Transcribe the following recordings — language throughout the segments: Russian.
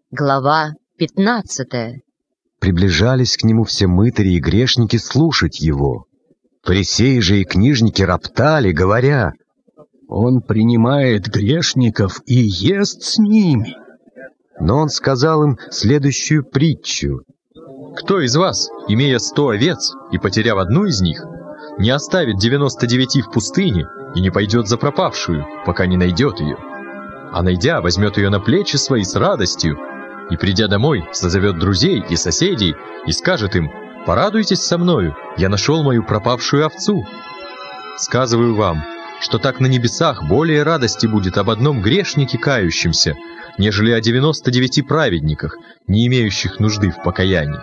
Глава 15. Приближались к нему все мытари и грешники слушать его. Фарисеи же и книжники роптали, говоря: «Он принимает грешников и ест с ними». Но он сказал им следующую притчу: «Кто из вас, имея 100 овец и потеряв одну из них, не оставит 99 в пустыне и не пойдет за пропавшую, пока не найдет ее? А найдя, возьмет ее на плечи свои с радостью, и, придя домой, созовет друзей и соседей и скажет им: порадуйтесь со мною, я нашел мою пропавшую овцу. Сказываю вам, что так на небесах более радости будет об одном грешнике кающемся, нежели о 99 праведниках, не имеющих нужды в покаянии.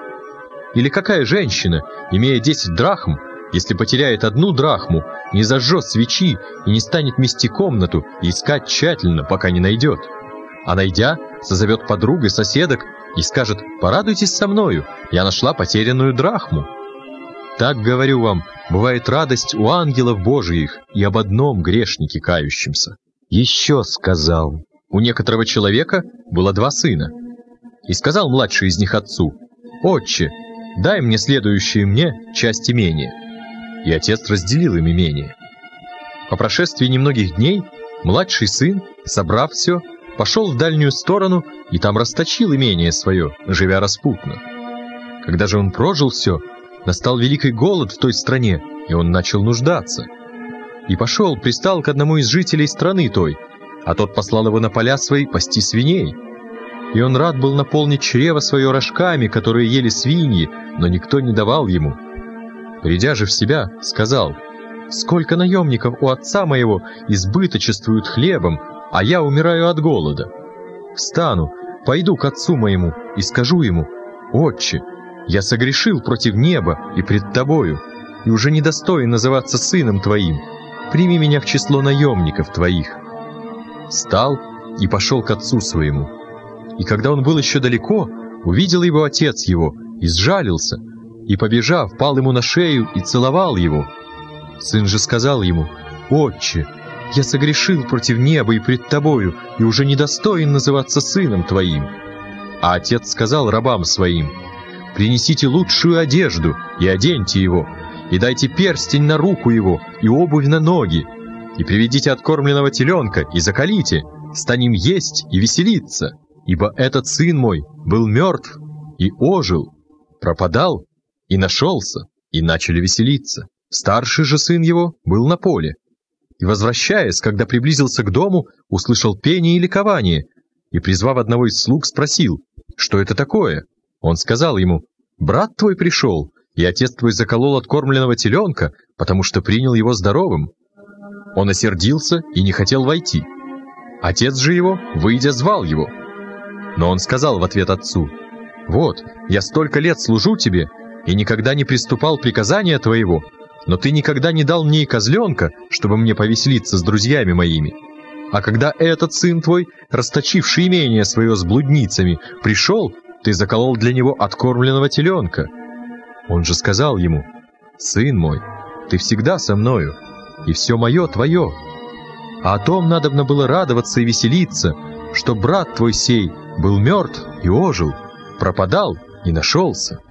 Или какая женщина, имея 10 драхм, если потеряет 1 драхму, не зажжет свечи и не станет мести комнату и искать тщательно, пока не найдет? А найдя, созовет подруг и соседок и скажет: порадуйтесь со мною, я нашла потерянную драхму. Так, говорю вам, бывает радость у ангелов Божиих и об одном грешнике кающемся». Еще сказал: у некоторого человека было 2 сына. И сказал младший из них отцу: «Отче, дай мне следующую мне часть имения». И отец разделил им имение. По прошествии немногих дней младший сын, собрав все, пошел в дальнюю сторону и там расточил имение свое, живя распутно. Когда же он прожил все, настал великий голод в той стране, и он начал нуждаться. И пошел, пристал к одному из жителей страны той, а тот послал его на поля свои пасти свиней. И он рад был наполнить чрево свое рожками, которые ели свиньи, но никто не давал ему. Придя же в себя, сказал: «Сколько наемников у отца моего избыточествуют хлебом, а я умираю от голода. Встану, пойду к отцу моему и скажу ему: Отче, я согрешил против неба и пред тобою, и уже недостоин называться сыном твоим. Прими меня в число наемников твоих». Встал и пошел к отцу своему. И когда он был еще далеко, увидел его отец его и сжалился, и, побежав, пал ему на шею и целовал его. Сын же сказал ему: «Отче, я согрешил против неба и пред тобою, и уже недостоин называться сыном твоим». А отец сказал рабам своим: «Принесите лучшую одежду и оденьте его, и дайте перстень на руку его и обувь на ноги, и приведите откормленного теленка и заколите, станем есть и веселиться, ибо этот сын мой был мертв и ожил, пропадал и нашелся, и начали веселиться. Старший же сын его был на поле. И, возвращаясь, когда приблизился к дому, услышал пение и ликование, и, призвав одного из слуг, спросил: что это такое? Он сказал ему: брат твой пришел, и отец твой заколол откормленного теленка, потому что принял его здоровым. Он осердился и не хотел войти. Отец же его, выйдя, звал его. Но он сказал в ответ отцу: вот, я столько лет служу тебе, и никогда не приступал приказания твоего, но ты никогда не дал мне и козленка, чтобы мне повеселиться с друзьями моими. А когда этот сын твой, расточивший имение свое с блудницами, пришел, ты заколол для него откормленного теленка. Он же сказал ему: сын мой, ты всегда со мною, и все мое твое. А о том надобно было радоваться и веселиться, что брат твой сей был мертв и ожил, пропадал и нашелся,